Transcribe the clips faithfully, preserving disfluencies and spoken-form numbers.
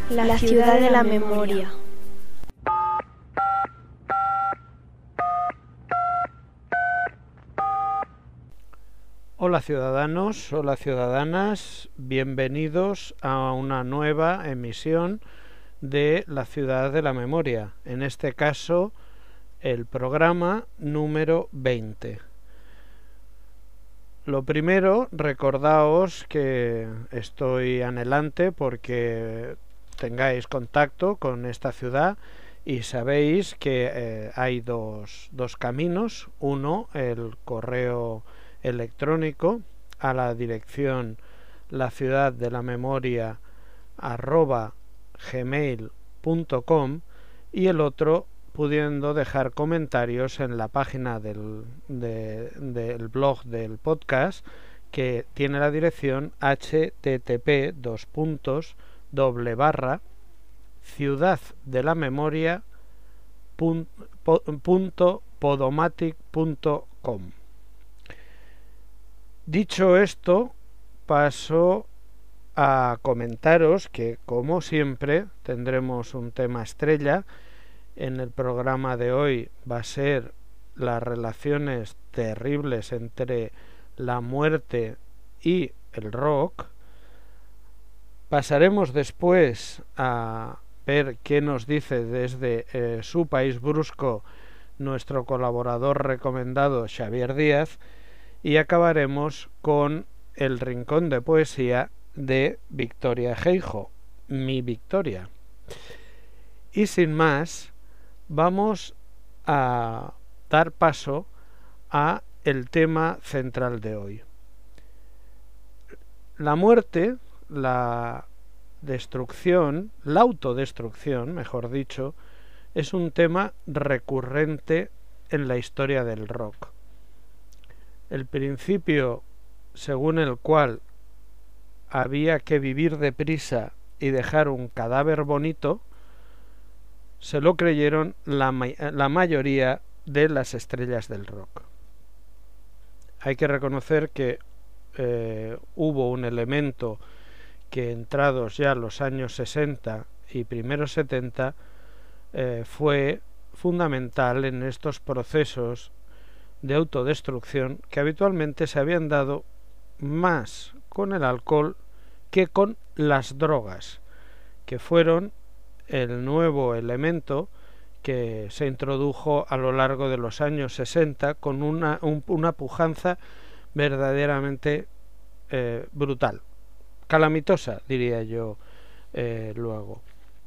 La ciudad de la memoria. Hola ciudadanos, hola ciudadanas, bienvenidos a una nueva emisión de La ciudad de la memoria, en este caso el programa número veinte. Lo primero, recordaos que estoy anhelante porque tengáis contacto con esta ciudad y sabéis que eh, hay dos, dos caminos. Uno, el correo electrónico a la dirección la ciudad de la memoria arroba gmail punto com, y el otro pudiendo dejar comentarios en la página del, de, del blog del podcast, que tiene la dirección http dos puntos doble barra ciudad de la memoria punto podomatic punto com. Dicho esto, paso a comentaros que, como siempre, tendremos un tema estrella. En el programa de hoy va a ser las relaciones terribles entre la muerte y el rock. Pasaremos después a ver qué nos dice desde eh, su país brusco nuestro colaborador recomendado Xavier Díaz, y acabaremos con el rincón de poesía de Victoria Geijo, mi Victoria. Y sin más, vamos a dar paso a el tema central de hoy. La muerte, la destrucción, la autodestrucción, mejor dicho, es un tema recurrente en la historia del rock. El principio según el cual había que vivir deprisa y dejar un cadáver bonito, se lo creyeron la, ma la mayoría de las estrellas del rock. Hay que reconocer que eh, hubo un elemento que, entrados ya los años sesenta y primeros setenta, eh, fue fundamental en estos procesos de autodestrucción que habitualmente se habían dado más con el alcohol que con las drogas, que fueron el nuevo elemento que se introdujo a lo largo de los años sesenta con una, un, una pujanza verdaderamente eh, brutal, calamitosa, diría yo eh, luego.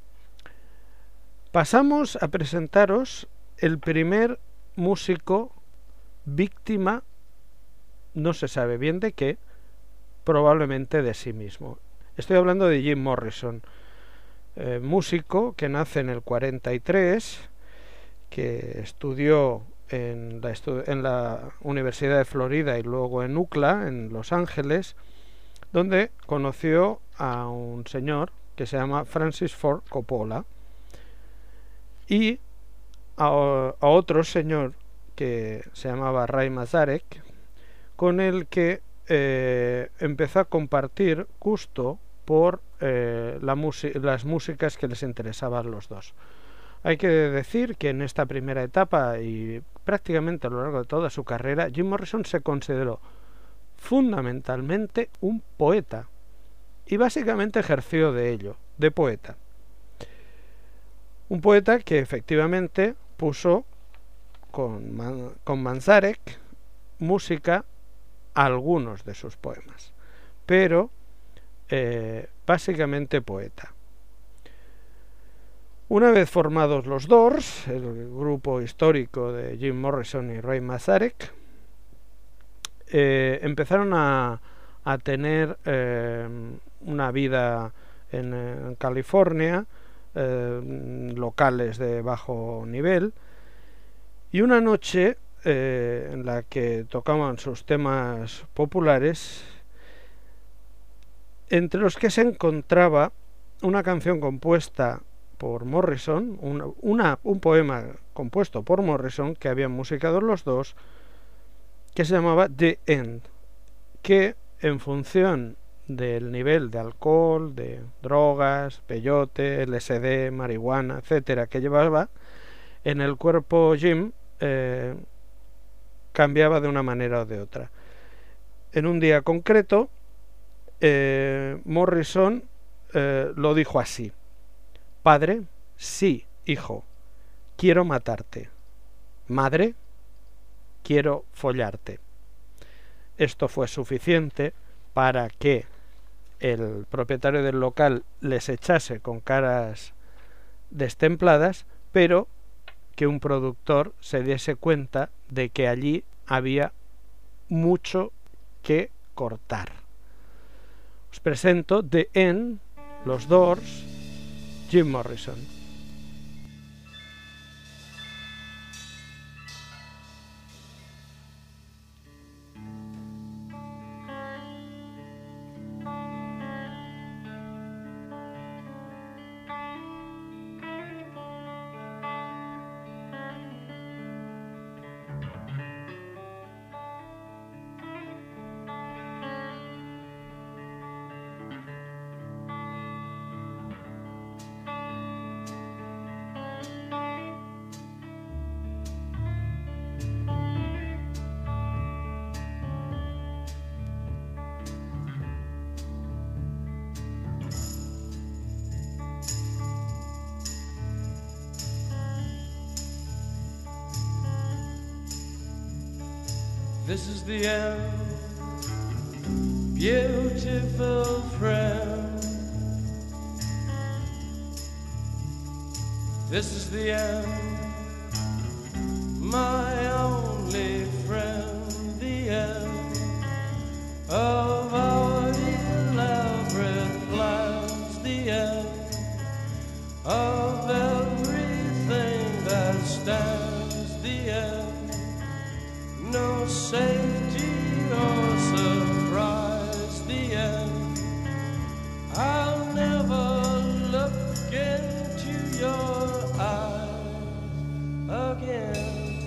Pasamos a presentaros el primer músico víctima, no se sabe bien de qué, probablemente de sí mismo. Estoy hablando de Jim Morrison, eh, músico que nace en el cuarenta y tres, que estudió en la, estu en la Universidad de Florida y luego en U C L A, en Los Ángeles, donde conoció a un señor que se llama Francis Ford Coppola y a, a otro señor que se llamaba Ray Manzarek, con el que eh, empezó a compartir gusto por eh, la las músicas que les interesaban los dos. Hay que decir que en esta primera etapa y prácticamente a lo largo de toda su carrera, Jim Morrison se consideró fundamentalmente un poeta y básicamente ejerció de ello, de poeta. Un poeta que efectivamente puso con, Man con Manzarek música a algunos de sus poemas, pero eh, básicamente poeta. Una vez formados los Doors, el grupo histórico de Jim Morrison y Ray Manzarek, eh, empezaron a, a tener eh, una vida en, en California, eh, locales de bajo nivel, y una noche eh, en la que tocaban sus temas populares, entre los que se encontraba una canción compuesta por Morrison, una, una, un poema compuesto por Morrison que habían musicado los dos, que se llamaba The End, que en función del nivel de alcohol, de drogas, peyote, L S D, marihuana, etcétera, que llevaba en el cuerpo Jim, eh, cambiaba de una manera o de otra. En un día concreto, eh, Morrison eh, lo dijo así: padre, sí, hijo, quiero matarte. Madre, quiero follarte. Esto fue suficiente para que el propietario del local les echase con caras destempladas, pero que un productor se diese cuenta de que allí había mucho que cortar. Os presento The End, Los Doors, Jim Morrison. This is the end, beautiful friend. This is the end, my only friend. The end of our elaborate plans. The end of everything that stands. The end. No safety or surprise, the end. I'll never look into your eyes again.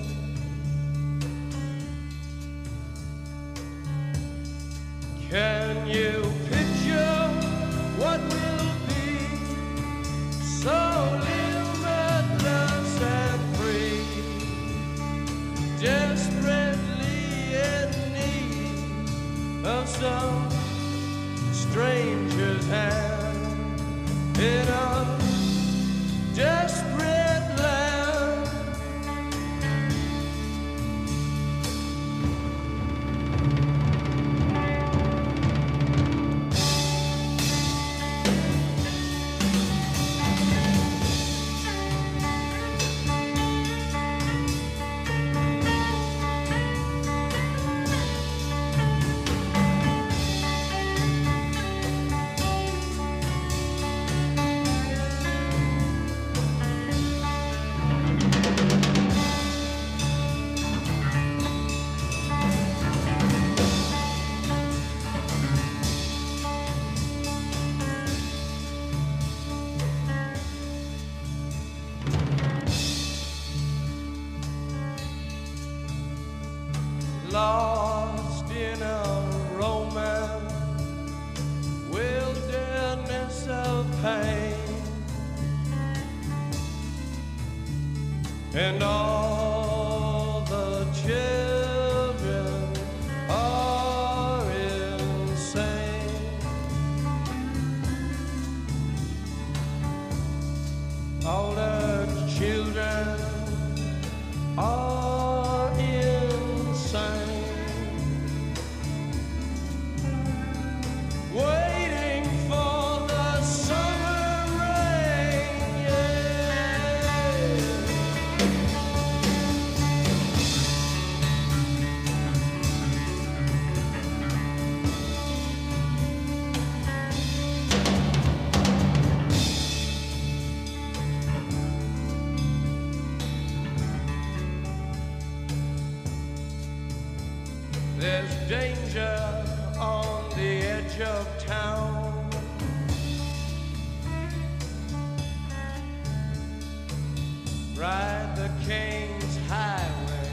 Can you picture what will be so limitless and free? Desperate of some stranger's hand in a desperate land. Lost in a romance, wilderness of pain, and all the children are insane. All the children are insane. Waiting for the summer rain, yeah. There's danger on the edge of town. Ride the King's Highway,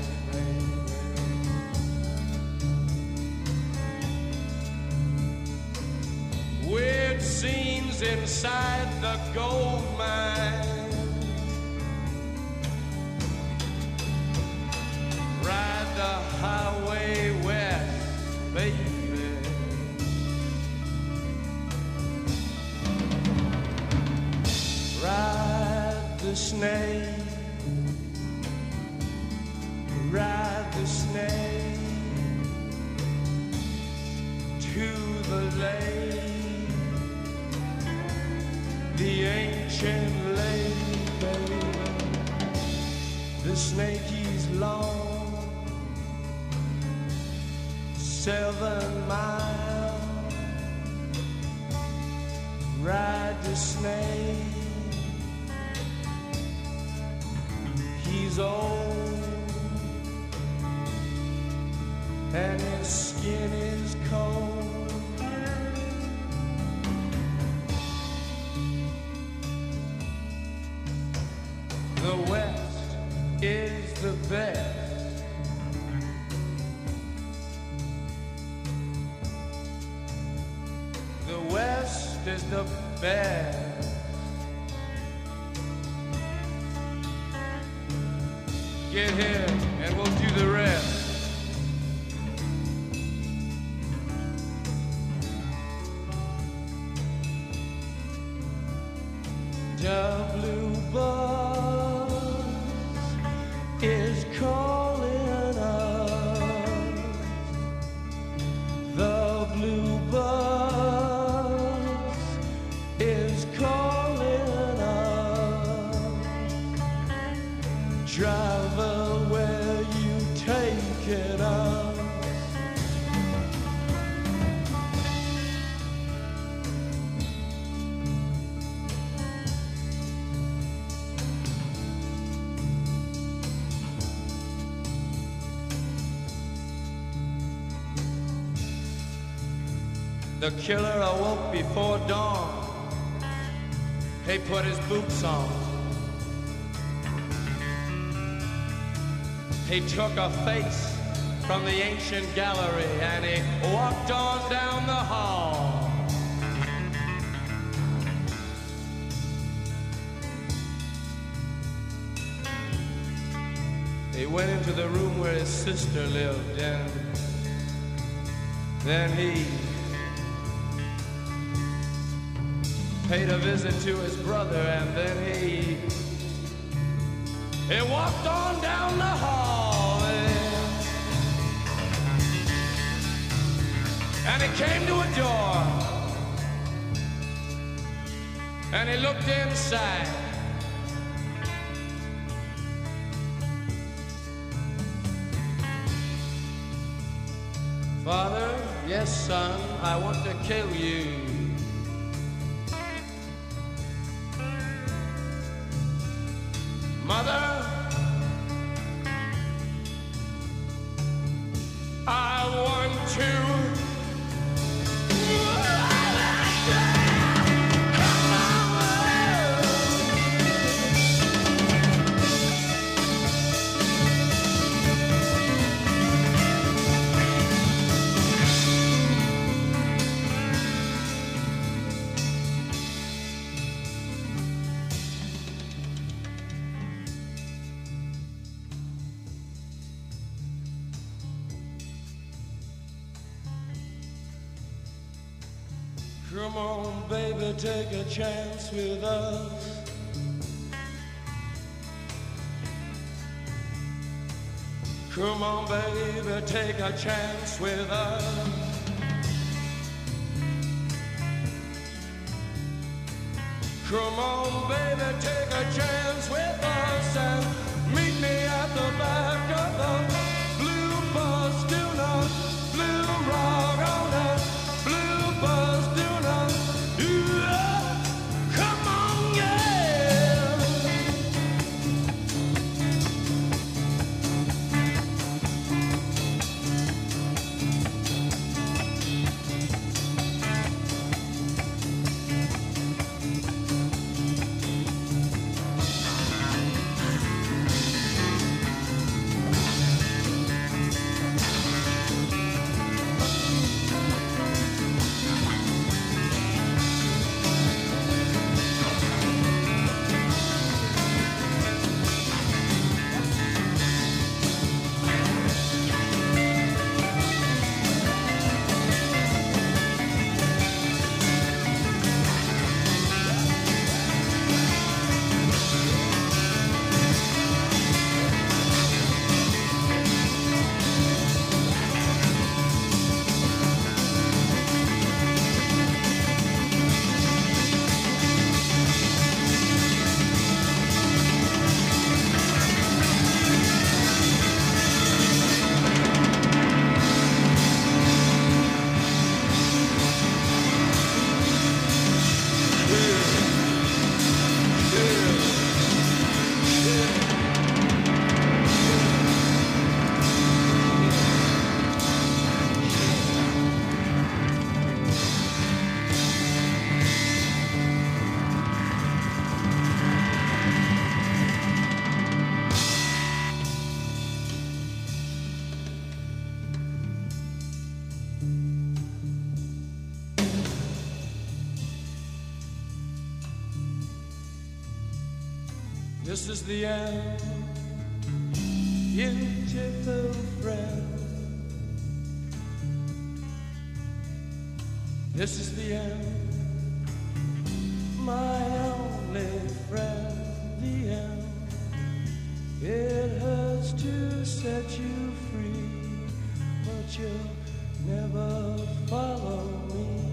baby. wings inside the gold mine. Ride the highway west, baby. Ride the snake, ride the snake to the lake, the ancient lake, baby. The snake is long, seven miles. Ride the snake. He's old and his skin is cold. The West is the best. The West is the best. Get here and we'll do the rest. The blue bus is calling us. The blue bus is calling us. Driver, where you taking us? The killer awoke before dawn. He put his boots on. He took a face from the ancient gallery and he walked on down the hall. He went into the room where his sister lived, and then he paid a visit to his brother, and then he he walked on down the hall, and, and he came to a door, and he looked inside. Father, yes, son, I want to kill you. Mother, I want to. Come on, baby, take a chance with us. Come on, baby, take a chance with us. Come on, baby, take a chance with us and meet me at the back of the blue bus. Do not blue rock on that blue bus. Do not, yeah, come on, yeah. This is the end, beautiful friend. This is the end, my only friend. The end. It hurts to set you free, but you'll never follow me.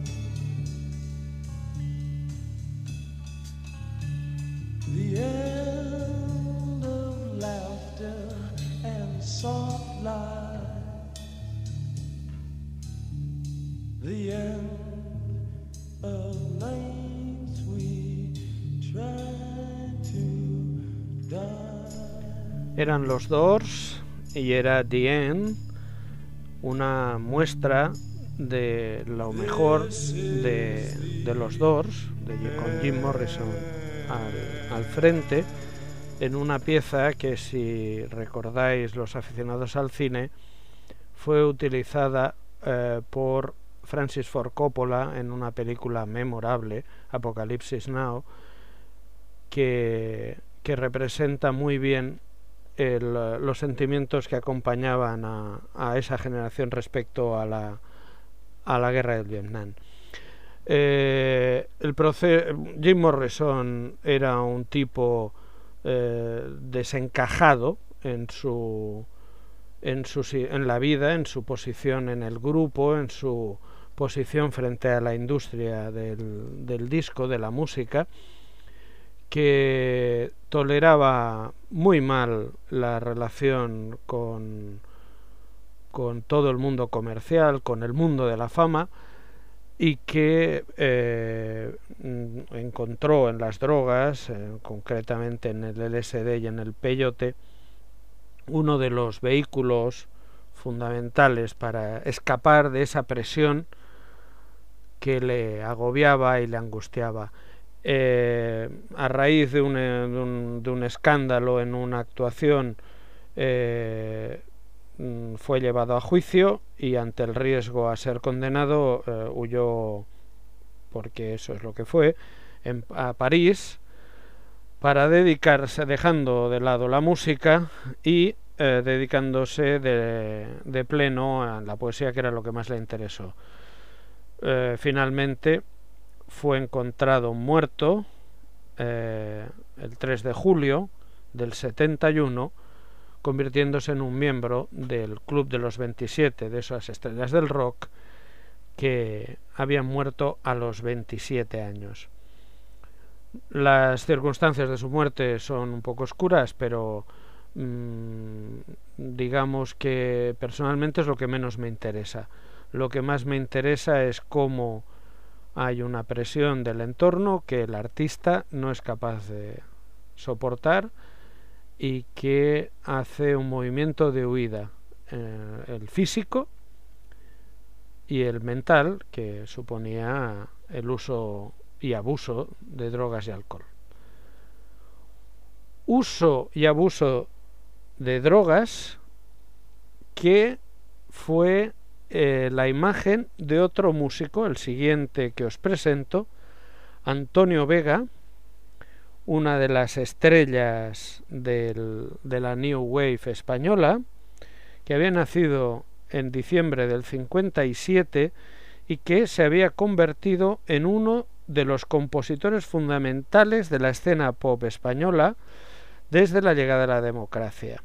The end of laughter and soft lies. The end of nights we tried to die. Eran los Doors y era The End, una muestra de lo mejor de, de los Doors, de, con Jim Morrison al, al frente, en una pieza que, si recordáis los aficionados al cine, fue utilizada eh, por Francis Ford Coppola en una película memorable, Apocalypse Now, que, que representa muy bien el, los sentimientos que acompañaban a, a esa generación respecto a la, a la guerra del Vietnam. Eh, el Jim Morrison era un tipo eh, desencajado en su, en su en la vida, en su posición en el grupo, en su posición frente a la industria del, del disco, de la música, que toleraba muy mal la relación con, con todo el mundo comercial, con el mundo de la fama, y que eh, encontró en las drogas, eh, concretamente en el L S D y en el peyote, uno de los vehículos fundamentales para escapar de esa presión que le agobiaba y le angustiaba. Eh, a raíz de un, de, un, de un escándalo en una actuación, eh, fue llevado a juicio y, ante el riesgo a ser condenado, eh, huyó, porque eso es lo que fue, en, a París, para dedicarse, dejando de lado la música y eh, dedicándose de, de pleno a la poesía, que era lo que más le interesó. Eh, finalmente fue encontrado muerto eh, el tres de julio del setenta y uno, convirtiéndose en un miembro del Club de los veintisiete, de esas estrellas del rock que habían muerto a los veintisiete años. Las circunstancias de su muerte son un poco oscuras, pero mmm, digamos que personalmente es lo que menos me interesa. Lo que más me interesa es cómo hay una presión del entorno que el artista no es capaz de soportar y que hace un movimiento de huida, eh, el físico y el mental, que suponía el uso y abuso de drogas y alcohol. Uso y abuso de drogas que fue eh, la imagen de otro músico, el siguiente que os presento, Antonio Vega, una de las estrellas del, de la New Wave española, que había nacido en diciembre del cincuenta y siete y que se había convertido en uno de los compositores fundamentales de la escena pop española desde la llegada de la democracia.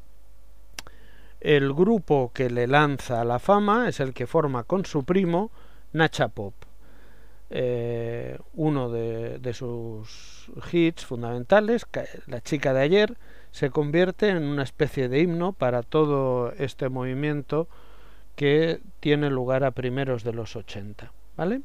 El grupo que le lanza a la fama es el que forma con su primo, Nacha Pop. Eh, uno de, de sus hits fundamentales, La chica de ayer, se convierte en una especie de himno para todo este movimiento que tiene lugar a primeros de los ochenta, ¿vale?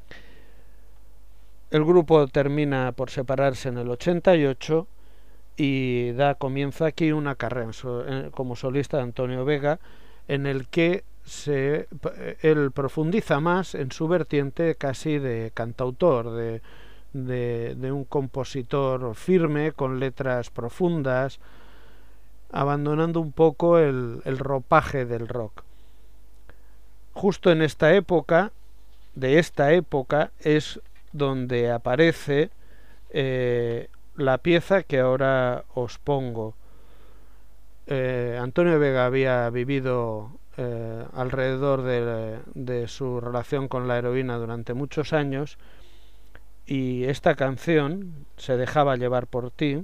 El grupo termina por separarse en el ochenta y ocho y da comienzo aquí una carrera como solista de Antonio Vega, en el que Se, él profundiza más en su vertiente casi de cantautor, de, de, de un compositor firme, con letras profundas, abandonando un poco el, el ropaje del rock. Justo en esta época, de esta época, es donde aparece eh, la pieza que ahora os pongo. Eh, Antonio Vega había vivido eh, alrededor de, de su relación con la heroína durante muchos años, y esta canción, Se dejaba llevar por ti,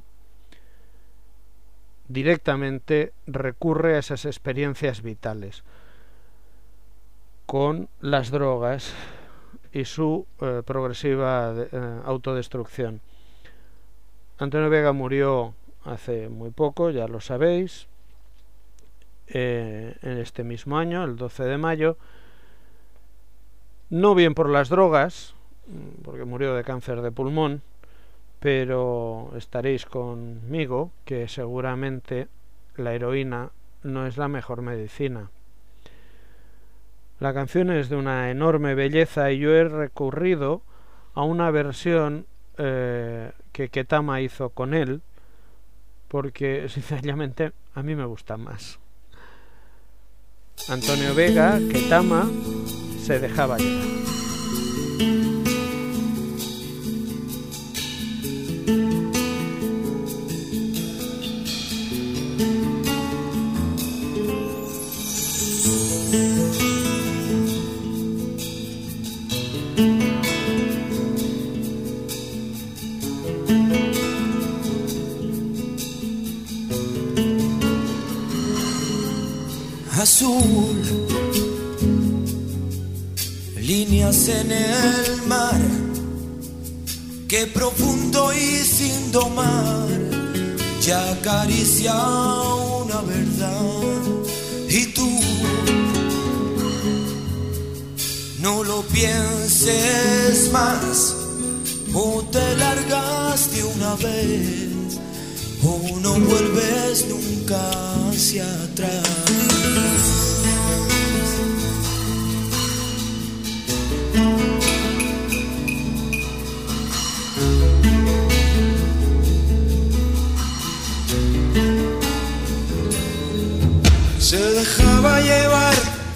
directamente recurre a esas experiencias vitales con las drogas y su eh, progresiva de, eh, autodestrucción. Antonio Vega murió hace muy poco, ya lo sabéis, eh, en este mismo año, el doce de mayo, no bien por las drogas, porque murió de cáncer de pulmón, pero estaréis conmigo que seguramente la heroína no es la mejor medicina. La canción es de una enorme belleza y yo he recurrido a una versión eh, que Ketama hizo con él, porque sinceramente a mí me gusta más. Antonio Vega, Ketama, Se dejaba llevar. Azul, líneas en el mar, qué profundo y sin domar, ya acaricia una verdad. Y tú, no lo pienses más, o te largas de una vez, o no vuelves nunca hacia atrás. Se dejaba llevar,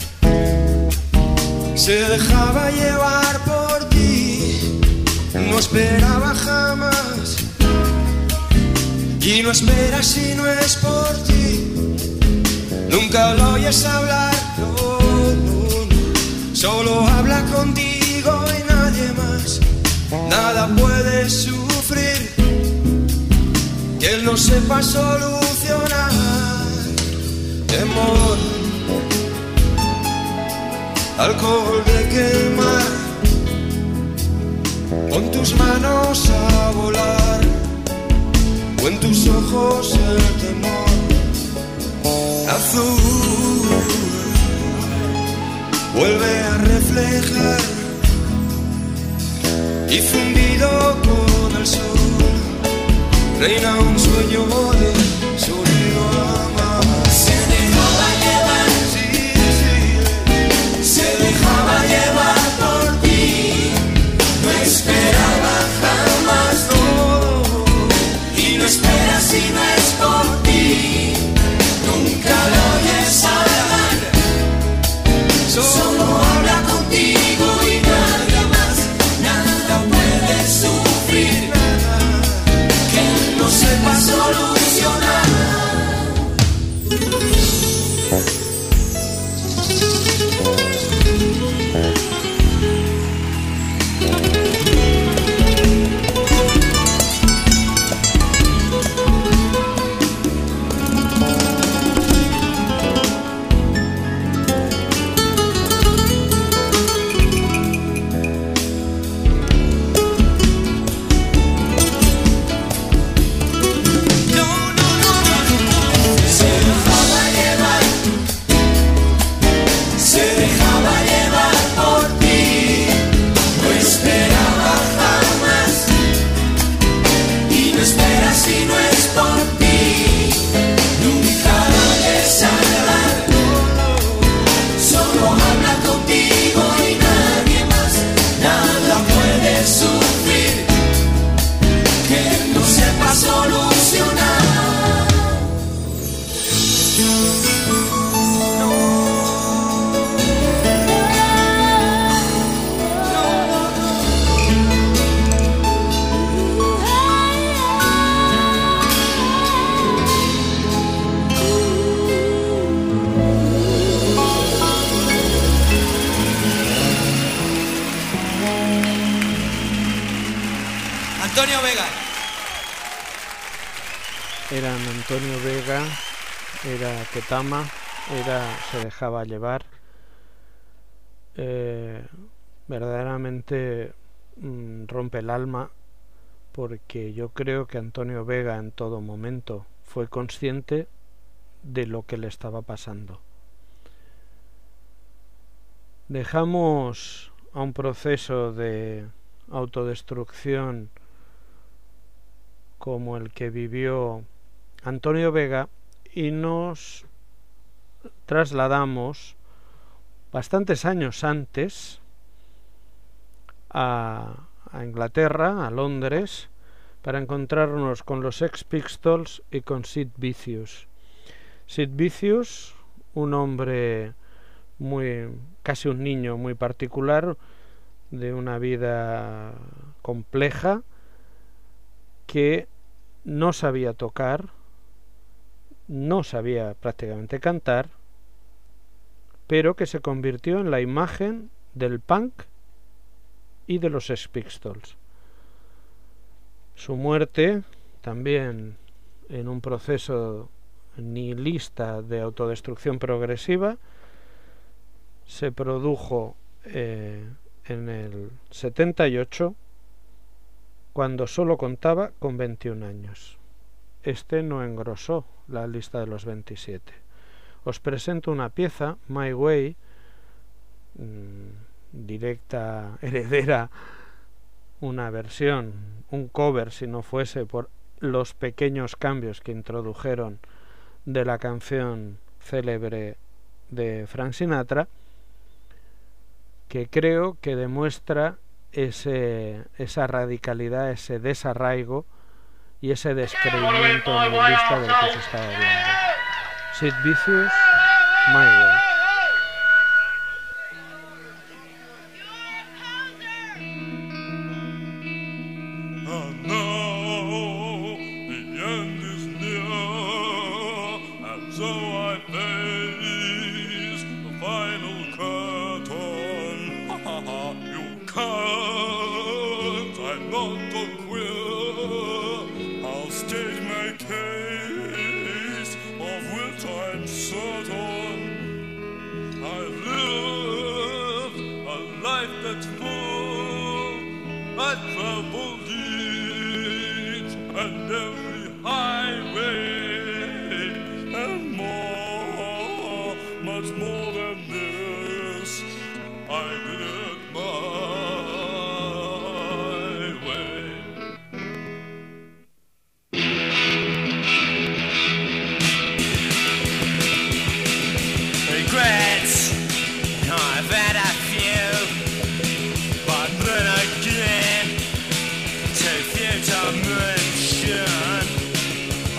se dejaba llevar por ti, no esperaba jamás, y no espera si no es por ti. Nunca lo oyes hablar, no, no, no. Solo habla contigo y nadie más. Nada puede sufrir que él no sepa solucionar. Temor, alcohol de quemar, pon tus manos a volar, o en tus ojos el temor. Azul, vuelve a reflejar, y fundido con el sol, reina un sueño de sonido amar. Se dejaba llevar, sí, sí, se dejaba llevar por ti, no esperaba jamás, no, y no espera si no es por ti. Nunca lo oyes hablar, solo habla contigo y nadie más. Nada puede sufrir que él no sepa solucionar. Antonio Vega. Eran Antonio Vega, era Ketama, era se dejaba llevar. Eh, verdaderamente mm, rompe el alma, porque yo creo que Antonio Vega en todo momento fue consciente de lo que le estaba pasando. Dejamos a un proceso de autodestrucción como el que vivió Antonio Vega y nos trasladamos bastantes años antes a, a Inglaterra, a Londres, para encontrarnos con los Sex Pistols y con Sid Vicious. Sid Vicious, un hombre muy, casi un niño muy particular, de una vida compleja, que no sabía tocar, no sabía prácticamente cantar, pero que se convirtió en la imagen del punk y de los Sex Pistols. Su muerte, también en un proceso nihilista de autodestrucción progresiva, se produjo eh, en el setenta y ocho, cuando solo contaba con veintiún años. Este no engrosó la lista de los veintisiete. Os presento una pieza, My Way, mmm, directa heredera, una versión, un cover, si no fuese por los pequeños cambios que introdujeron de la canción célebre de Frank Sinatra, que creo que demuestra ese, esa radicalidad, ese desarraigo y ese descreimiento nihilista del que se estaba hablando. Sid Vicious, My Way. And now the end is near, and so I face the final curtain. Ha ha ha, you can't, I'm not a queer. I'll state my case, of which I'm certain. I live a life that's full, I travel each and every highway, and more, much more than this, I did my way. Regrets, I've had a few, but then again, too few to mention.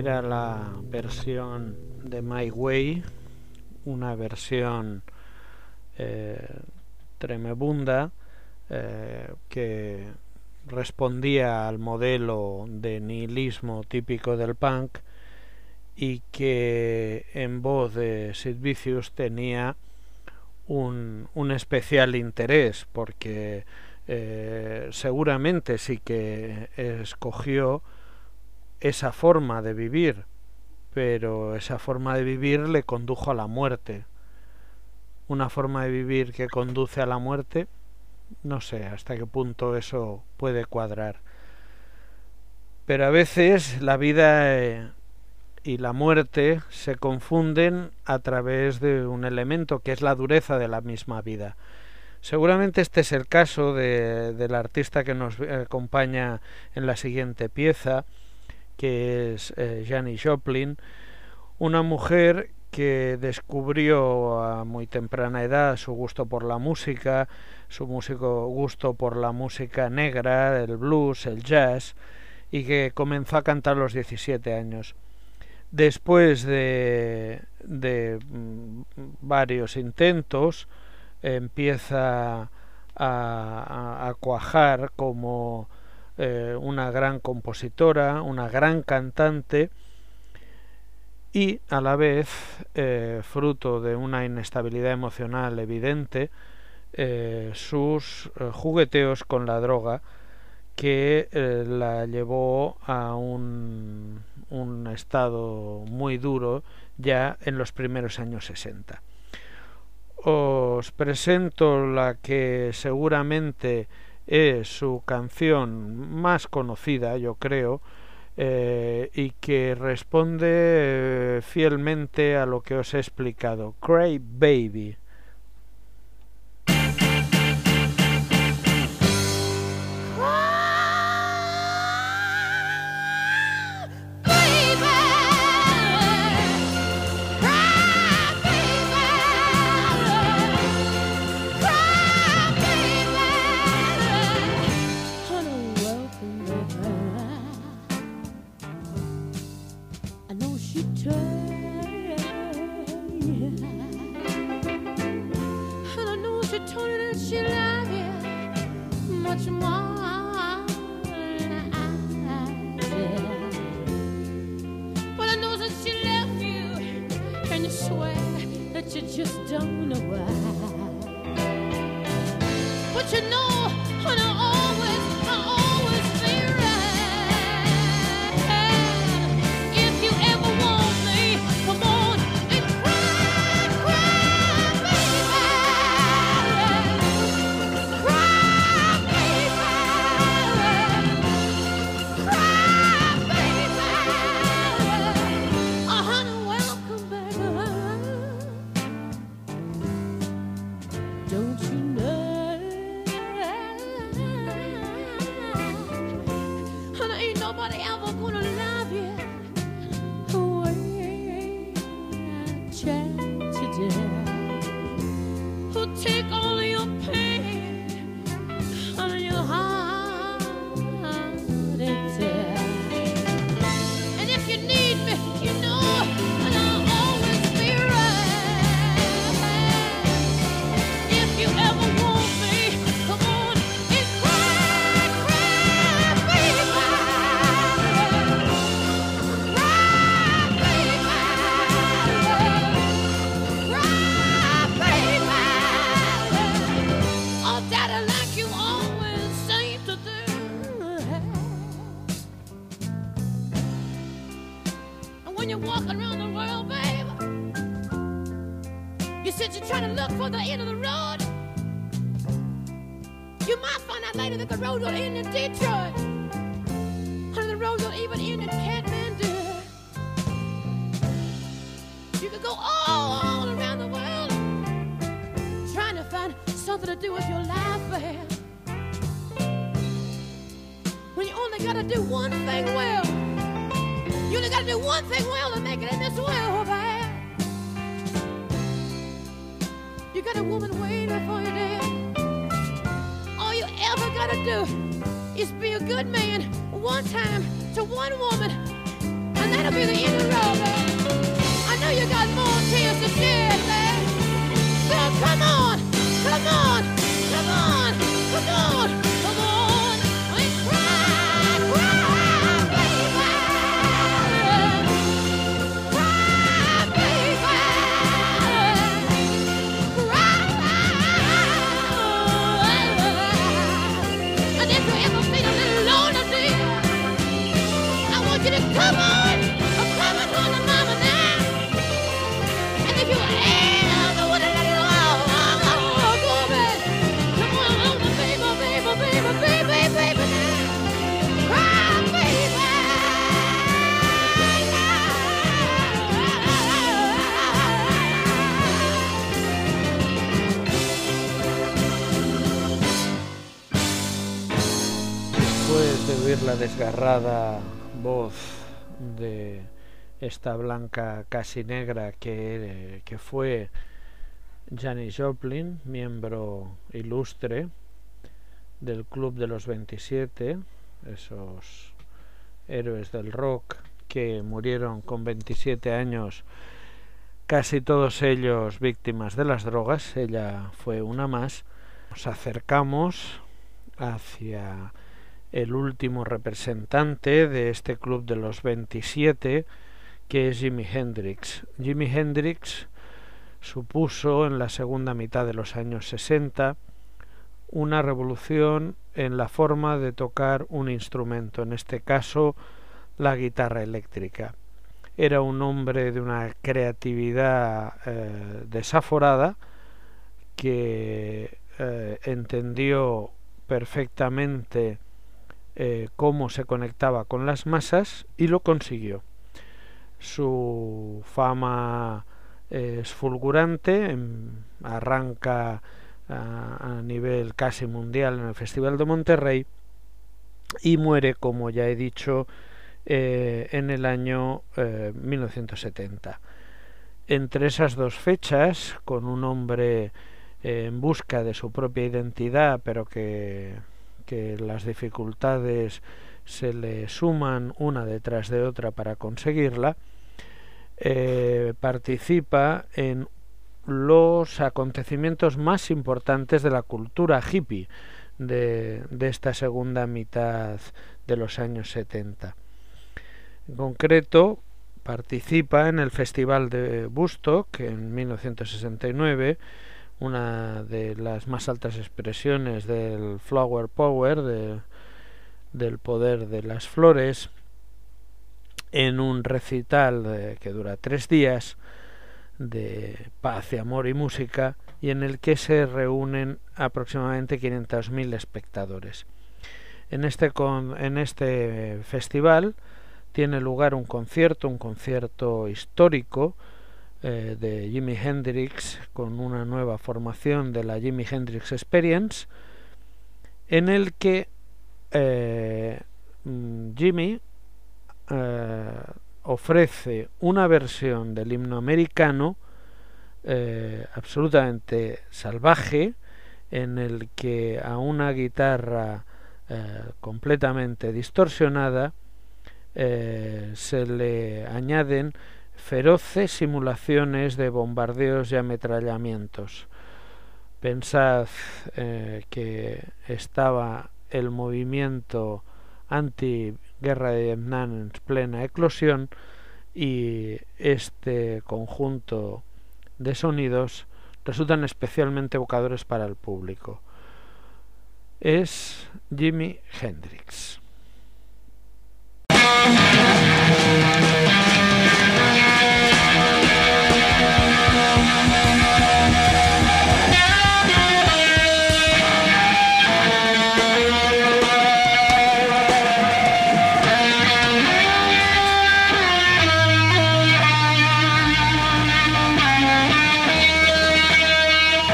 era la versión de My Way, una versión eh, tremebunda eh, que respondía al modelo de nihilismo típico del punk y que en voz de Sid Vicious tenía un, un especial interés, porque eh, seguramente sí que escogió esa forma de vivir, pero esa forma de vivir le condujo a la muerte. Una forma de vivir que conduce a la muerte, no sé hasta qué punto eso puede cuadrar. Pero a veces la vida eh, y la muerte se confunden a través de un elemento que es la dureza de la misma vida. Seguramente este es el caso de, del artista que nos acompaña en la siguiente pieza, que es eh, Janis Joplin, una mujer que descubrió a muy temprana edad su gusto por la música, su músico gusto por la música negra, el blues, el jazz, y que comenzó a cantar a los diecisiete años. Después de, de mm, varios intentos, eh, empieza a, a, a cuajar como eh, una gran compositora, una gran cantante, y a la vez, eh, fruto de una inestabilidad emocional evidente, eh, sus eh, jugueteos con la droga, que eh, la llevó a un, un estado muy duro ya en los primeros años sesenta. Os presento la que seguramente es su canción más conocida, yo creo, eh, y que responde eh, fielmente a lo que os he explicado. Cry Baby. Is be a good man one time to one woman, and that'll be the end of the road, man. I know you got more tears to shed, man. So come on, come on, come on, come on, come on, and cry, cry, baby. Cry, baby. And if you ever feel a little lonely, dear, I want you to come on, come on, on the mama now. And if you ever want a little oh, baby, come on, baby, baby, baby, baby, baby now. Cry, baby. Después de oír la desgarrada voz de esta blanca casi negra que, que fue Janis Joplin, miembro ilustre del Club de los veintisiete, esos héroes del rock que murieron con veintisiete años, casi todos ellos víctimas de las drogas. Ella fue una más. Nos acercamos hacia el último representante de este Club de los veintisiete, que es Jimi Hendrix. Jimi Hendrix supuso en la segunda mitad de los años sesenta una revolución en la forma de tocar un instrumento, en este caso la guitarra eléctrica. Era un hombre de una creatividad eh, desaforada que eh, entendió perfectamente eh, cómo se conectaba con las masas y lo consiguió. Su fama eh, es fulgurante, en, arranca a, a nivel casi mundial en el Festival de Monterrey y muere, como ya he dicho, eh, en el año eh, mil novecientos setenta. Entre esas dos fechas, con un hombre eh, en busca de su propia identidad, pero que, que las dificultades se le suman una detrás de otra para conseguirla, eh, participa en los acontecimientos más importantes de la cultura hippie de, de esta segunda mitad de los años setenta. En concreto, participa en el Festival de Woodstock en mil novecientos sesenta y nueve, una de las más altas expresiones del flower power, de, del poder de las flores, en un recital de, que dura tres días, de paz y amor y música, y en el que se reúnen aproximadamente quinientos mil espectadores. En este, con, en este festival tiene lugar un concierto, un concierto histórico eh, de Jimi Hendrix, con una nueva formación de la Jimi Hendrix Experience, en el que eh, Jimi eh, ofrece una versión del himno americano eh, absolutamente salvaje, en el que a una guitarra eh, completamente distorsionada eh, se le añaden feroces simulaciones de bombardeos y ametrallamientos. Pensad eh, que estaba el movimiento anti-guerra de Vietnam en plena eclosión, y este conjunto de sonidos resultan especialmente evocadores para el público. Es Jimi Hendrix.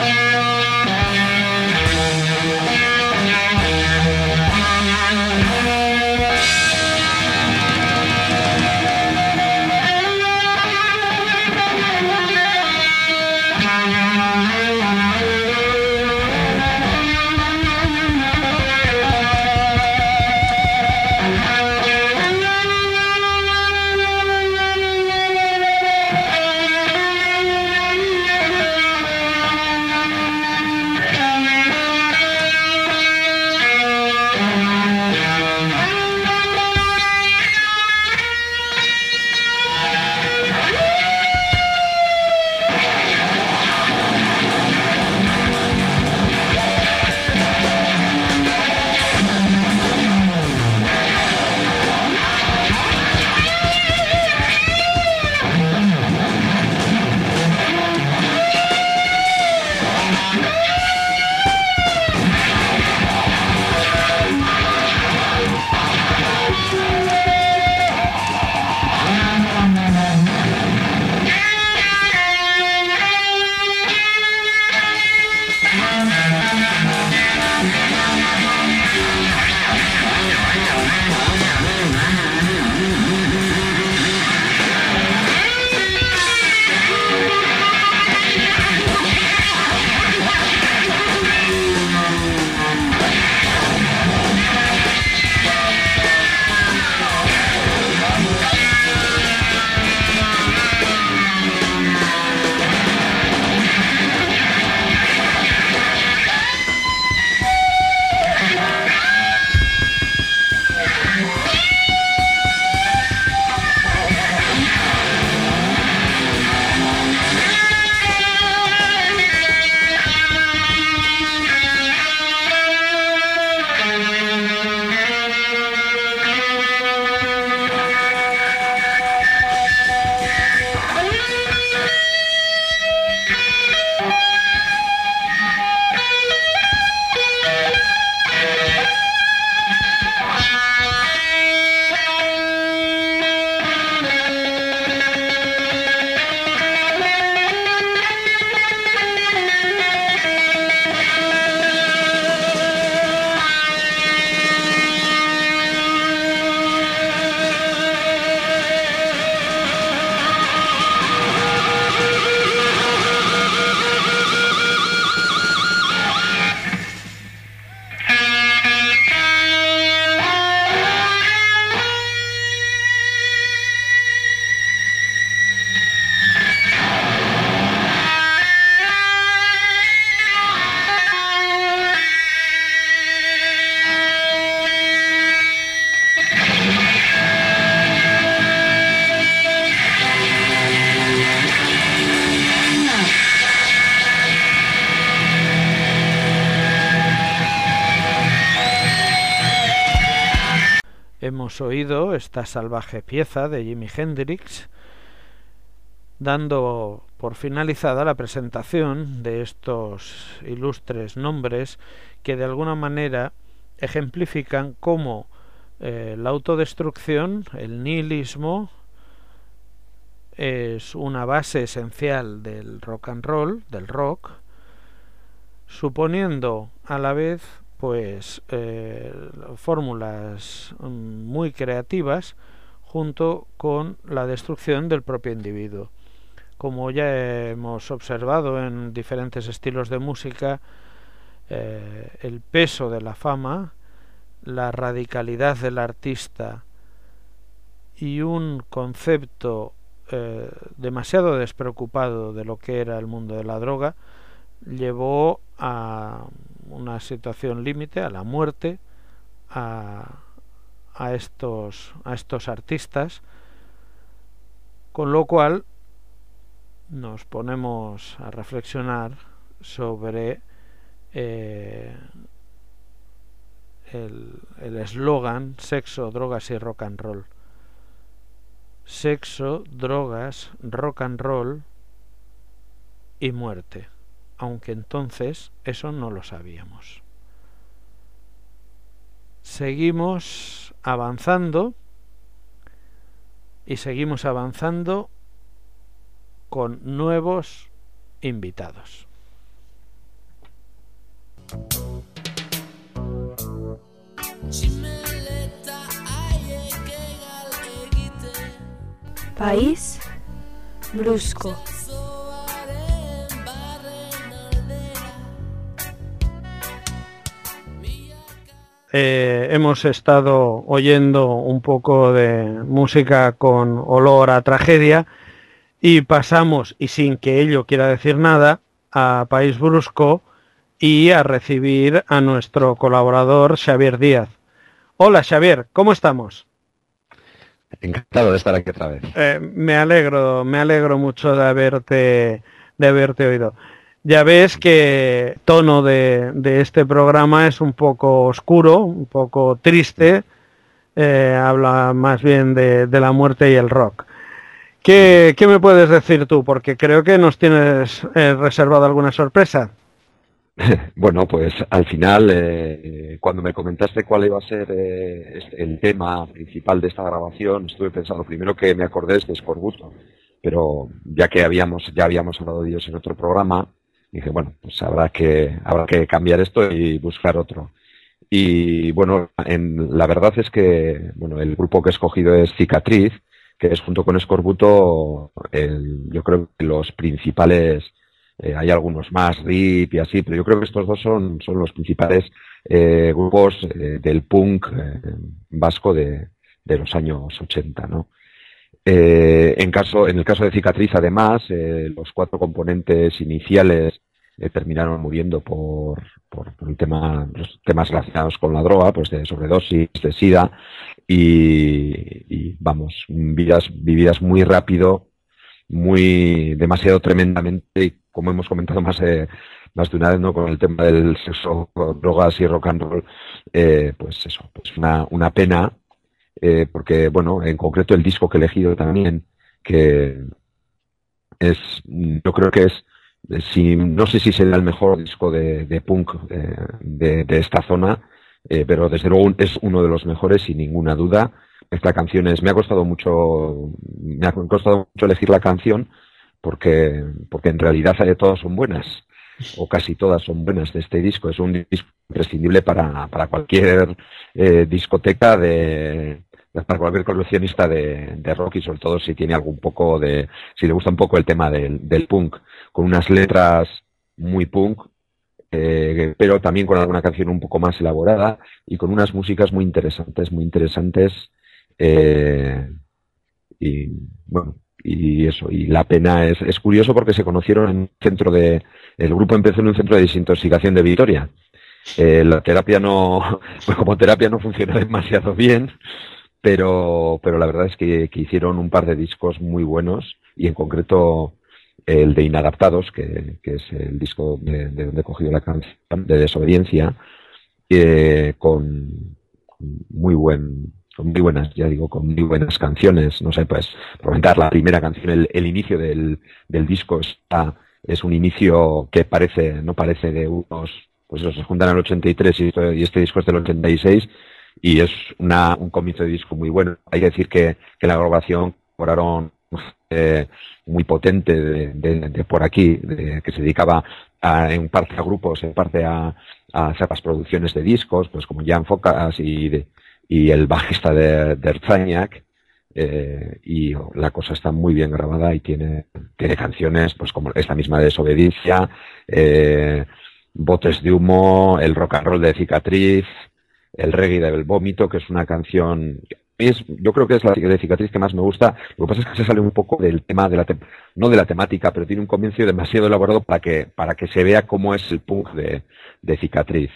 Bye. Hemos oído esta salvaje pieza de Jimi Hendrix, dando por finalizada la presentación de estos ilustres nombres que de alguna manera ejemplifican cómo eh, la autodestrucción, el nihilismo, es una base esencial del rock and roll, del rock, suponiendo a la vez pues eh, fórmulas muy creativas junto con la destrucción del propio individuo. Como ya hemos observado en diferentes estilos de música, eh, el peso de la fama, la radicalidad del artista y un concepto eh, demasiado despreocupado de lo que era el mundo de la droga llevó a una situación límite, a la muerte, a, a estos a estos artistas, con lo cual nos ponemos a reflexionar sobre eh, el eslogan sexo, drogas y rock and roll. Sexo, drogas, rock and roll y muerte, aunque entonces eso no lo sabíamos. Seguimos avanzando y seguimos avanzando con nuevos invitados. País brusco. Eh, hemos estado oyendo un poco de música con olor a tragedia y pasamos, y sin que ello quiera decir nada, a País Brusco y a recibir a nuestro colaborador Xavier Díaz. Hola Xavier, ¿cómo estamos? Encantado de estar aquí otra vez. Eh, me alegro, me alegro mucho de haberte, de haberte oído. Ya ves que el tono de, de este programa es un poco oscuro, un poco triste, eh, habla más bien de, de la muerte y el rock. ¿Qué, ¿Qué me puedes decir tú? Porque creo que nos tienes eh, reservado alguna sorpresa. Bueno, pues al final, eh, cuando me comentaste cuál iba a ser eh, el tema principal de esta grabación, estuve pensando, primero que me acordé de Escorbuto, pero ya que habíamos ya habíamos hablado de ellos en otro programa, dije, bueno, pues habrá que, habrá que cambiar esto y buscar otro. Y bueno, en, la verdad es que bueno, el grupo que he escogido es Cicatriz, que es junto con Escorbuto, el, yo creo que los principales, eh, hay algunos más, R I P y así, pero yo creo que estos dos son, son los principales eh, grupos eh, del punk eh, vasco de, de los años ochenta, ¿no? Eh, en, caso, en el caso de Cicatriz, además, eh, los cuatro componentes iniciales eh, terminaron muriendo por, por, por el tema, los temas relacionados con la droga, pues de sobredosis, de sida, y, y vamos, vidas vividas muy rápido, muy demasiado tremendamente, y como hemos comentado más, eh, más de una vez, ¿no? Con el tema del sexo, drogas y rock and roll, eh, pues eso, pues una, una pena. Eh, porque, bueno, en concreto el disco que he elegido también, que es, yo creo que es, si, no sé si será el mejor disco de, de punk eh, de, de esta zona, eh, pero desde luego es uno de los mejores, sin ninguna duda. Esta canción es, me ha costado mucho, me ha costado mucho elegir la canción, porque, porque en realidad eh, todas son buenas, o casi todas son buenas de este disco. Es un disco imprescindible para, para cualquier eh, discoteca de, para cualquier coleccionista de, de rock, y sobre todo si tiene algún poco de, si le gusta un poco el tema del, del punk, con unas letras muy punk, eh, pero también con alguna canción un poco más elaborada y con unas músicas muy interesantes, muy interesantes, eh, y bueno, y eso, y la pena es, es curioso porque se conocieron en un centro de, el grupo empezó en un centro de desintoxicación de Vitoria. Eh, la terapia no, pues como terapia no funcionó demasiado bien, pero, pero la verdad es que, que hicieron un par de discos muy buenos, y en concreto el de Inadaptados, que, que es el disco de, de donde he cogido la canción, de Desobediencia, eh, con, con muy buen, con muy buenas, ya digo, con muy buenas canciones. No sé, pues comentar la primera canción, el, el inicio del, del disco está, es un inicio que parece, no parece de unos, pues eso, se juntan al ochenta y tres y, esto, y este disco es del ochenta y seis, y es una, un comienzo de disco muy bueno. Hay que decir que, que la grabación colaboraron eh, muy potente de, de, de por aquí, de, que se dedicaba a, en parte a grupos, en parte a, a hacer las producciones de discos, pues como Jan Focas y, de, y el bajista de, de Erzaniak, eh, y la cosa está muy bien grabada y tiene, tiene canciones pues como esta misma de Desobediencia, eh, Botes de Humo, el rock and roll de Cicatriz, el reggae del Vómito, que es una canción, es, yo creo que es la de Cicatriz que más me gusta. Lo que pasa es que se sale un poco del tema, de la te no de la temática, pero tiene un comienzo demasiado elaborado para que, para que se vea cómo es el punk de, de Cicatriz.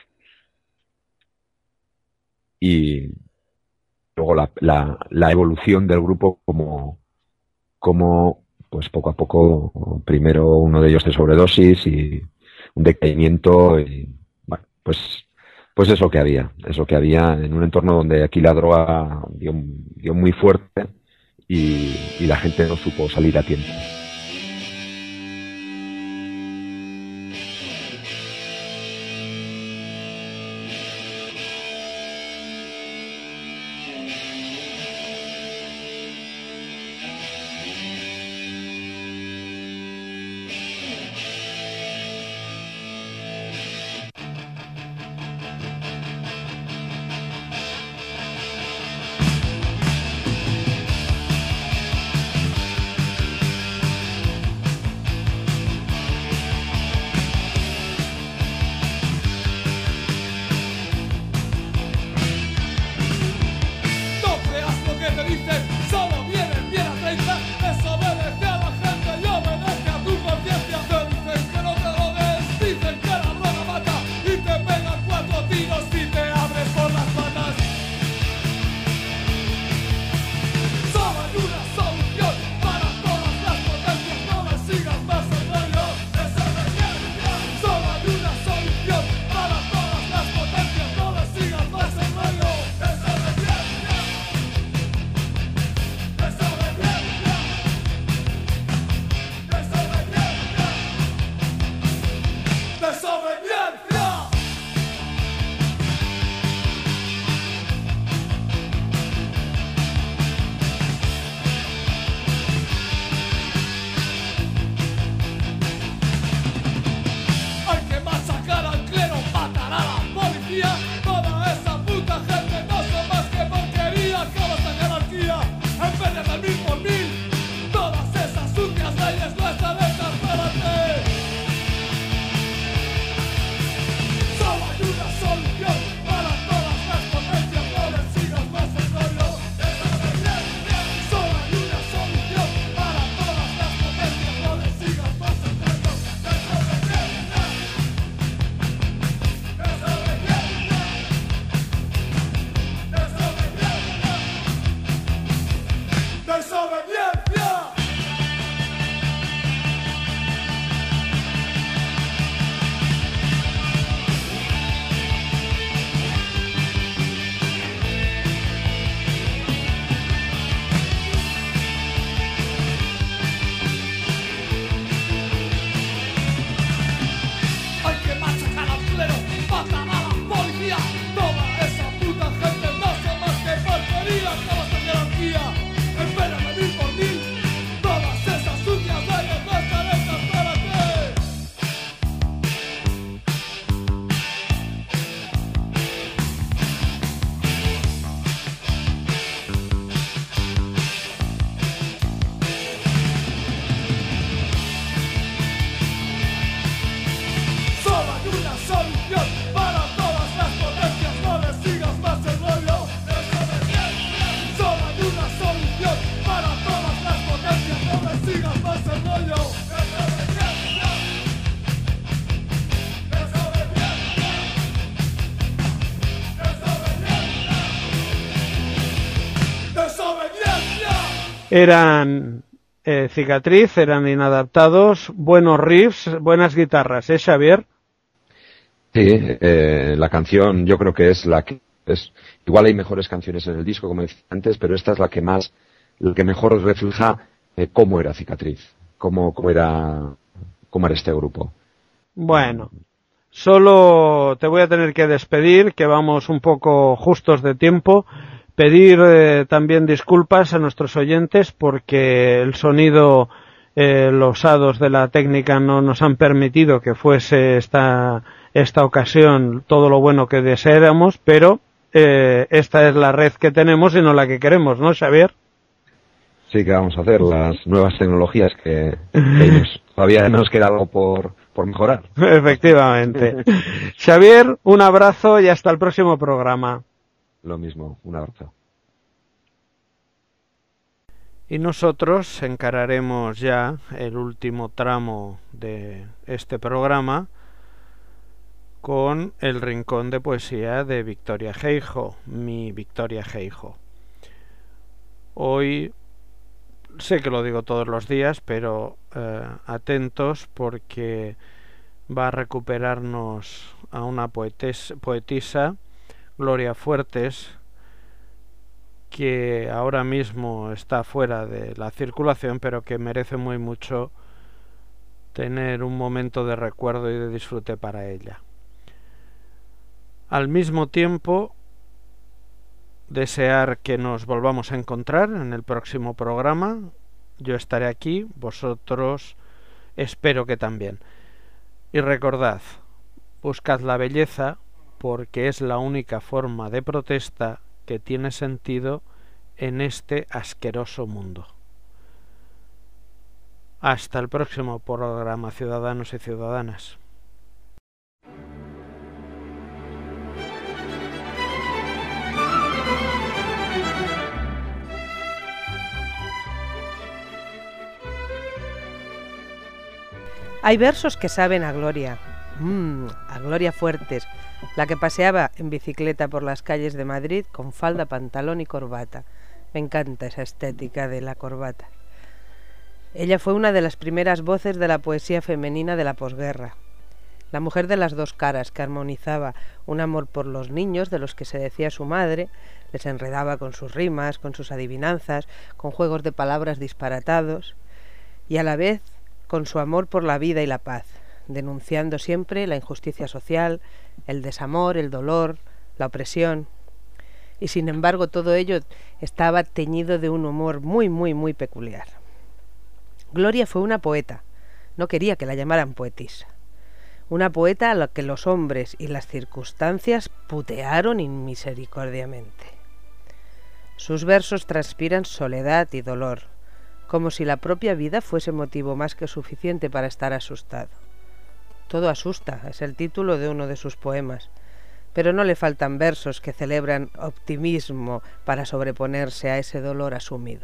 Y luego la, la, la evolución del grupo, como, como pues poco a poco, primero uno de ellos de sobredosis y un decaimiento, y bueno, pues pues eso que había, eso que había en un entorno donde aquí la droga dio, dio muy fuerte, y, y la gente no supo salir a tiempo. Eran eh, Cicatriz, eran Inadaptados, buenos riffs, buenas guitarras, ¿eh, Xavier? Sí, eh, la canción yo creo que es la que es. Igual hay mejores canciones en el disco, como decía antes, pero esta es la que más, la que mejor refleja eh, cómo era Cicatriz, cómo, cómo era, cómo era este grupo. Bueno, solo te voy a tener que despedir, que vamos un poco justos de tiempo. Pedir eh, también disculpas a nuestros oyentes porque el sonido, eh, los hados de la técnica no nos han permitido que fuese esta, esta ocasión todo lo bueno que deseáramos, pero eh, esta es la red que tenemos y no la que queremos, ¿no, Xavier? Sí, que vamos a hacer las nuevas tecnologías que, que nos, todavía nos queda algo por, por mejorar. Efectivamente. Xavier, un abrazo y hasta el próximo programa. Lo mismo, un abrazo. Y nosotros encararemos ya el último tramo de este programa con el rincón de poesía de Victoria Geijo, mi Victoria Geijo. Hoy sé que lo digo todos los días, pero eh, atentos porque va a recuperarnos a una poetes, poetisa, Gloria Fuertes, que ahora mismo está fuera de la circulación, pero que merece muy mucho tener un momento de recuerdo y de disfrute para ella. Al mismo tiempo, desear que nos volvamos a encontrar en el próximo programa. Yo estaré aquí, vosotros espero que también. Y recordad, buscad la belleza, porque es la única forma de protesta que tiene sentido en este asqueroso mundo. Hasta el próximo programa, ciudadanos y ciudadanas. Hay versos que saben a Gloria, mmm, a Gloria Fuertes, la que paseaba en bicicleta por las calles de Madrid con falda, pantalón y corbata. Me encanta esa estética de la corbata. Ella fue una de las primeras voces de la poesía femenina de la posguerra. La mujer de las dos caras, que armonizaba un amor por los niños de los que se decía su madre, les enredaba con sus rimas, con sus adivinanzas, con juegos de palabras disparatados, y a la vez con su amor por la vida y la paz, denunciando siempre la injusticia social, el desamor, el dolor, la opresión. Y sin embargo todo ello estaba teñido de un humor muy, muy, muy peculiar. Gloria fue una poeta, no quería que la llamaran poetisa. Una poeta a la que los hombres y las circunstancias putearon inmisericordiamente. Sus versos transpiran soledad y dolor, como si la propia vida fuese motivo más que suficiente para estar asustado. Todo asusta, es el título de uno de sus poemas, pero no le faltan versos que celebran optimismo para sobreponerse a ese dolor asumido.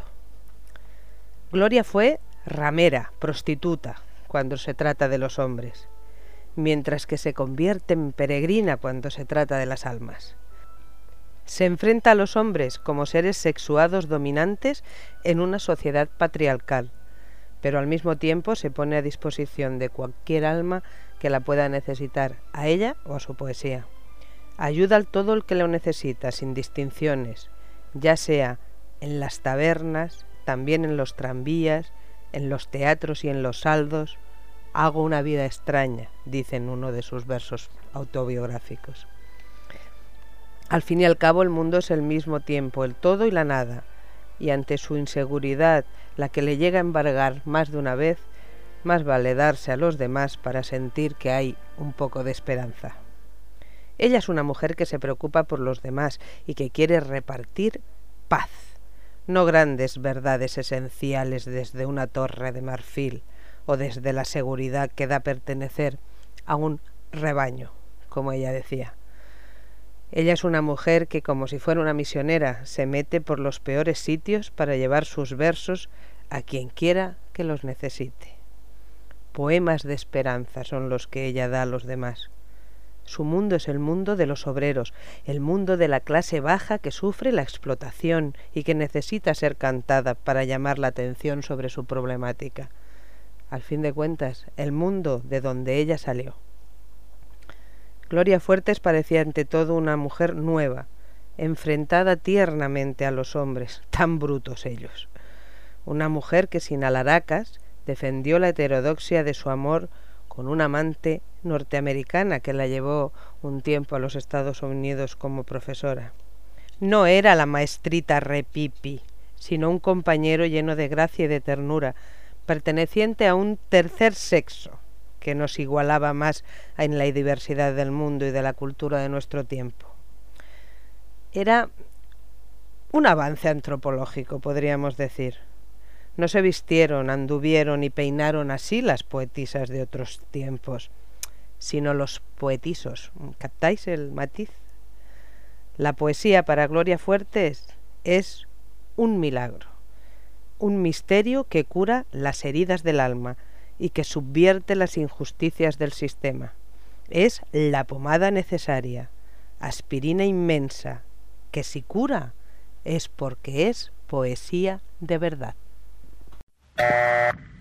Gloria fue ramera, prostituta, cuando se trata de los hombres, mientras que se convierte en peregrina cuando se trata de las almas. Se enfrenta a los hombres como seres sexuados dominantes en una sociedad patriarcal, pero al mismo tiempo se pone a disposición de cualquier alma que la pueda necesitar, a ella o a su poesía. Ayuda al todo el que lo necesita, sin distinciones, ya sea en las tabernas, también en los tranvías, en los teatros y en los saldos. Hago una vida extraña, dice en uno de sus versos autobiográficos. Al fin y al cabo el mundo es al mismo tiempo el todo y la nada, y ante su inseguridad, la que le llega a embargar más de una vez, más vale darse a los demás para sentir que hay un poco de esperanza. Ella es una mujer que se preocupa por los demás y que quiere repartir paz, no grandes verdades esenciales desde una torre de marfil o desde la seguridad que da pertenecer a un rebaño, como ella decía. Ella es una mujer que, como si fuera una misionera, se mete por los peores sitios para llevar sus versos a quien quiera que los necesite. Poemas de esperanza son los que ella da a los demás. Su mundo es el mundo de los obreros, el mundo de la clase baja que sufre la explotación y que necesita ser cantada para llamar la atención sobre su problemática. Al fin de cuentas, el mundo de donde ella salió. Gloria Fuertes parecía ante todo una mujer nueva, enfrentada tiernamente a los hombres, tan brutos ellos. Una mujer que sin alaracas defendió la heterodoxia de su amor con una amante norteamericana que la llevó un tiempo a los Estados Unidos como profesora. No era la maestrita repipi, sino un compañero lleno de gracia y de ternura, perteneciente a un tercer sexo, que nos igualaba más en la diversidad del mundo y de la cultura de nuestro tiempo. Era un avance antropológico, podríamos decir. No se vistieron, anduvieron y peinaron así las poetisas de otros tiempos, sino los poetisos. ¿Captáis el matiz? La poesía para Gloria Fuertes es un milagro, un misterio que cura las heridas del alma y que subvierte las injusticias del sistema. Es la pomada necesaria, aspirina inmensa, que si cura es porque es poesía de verdad.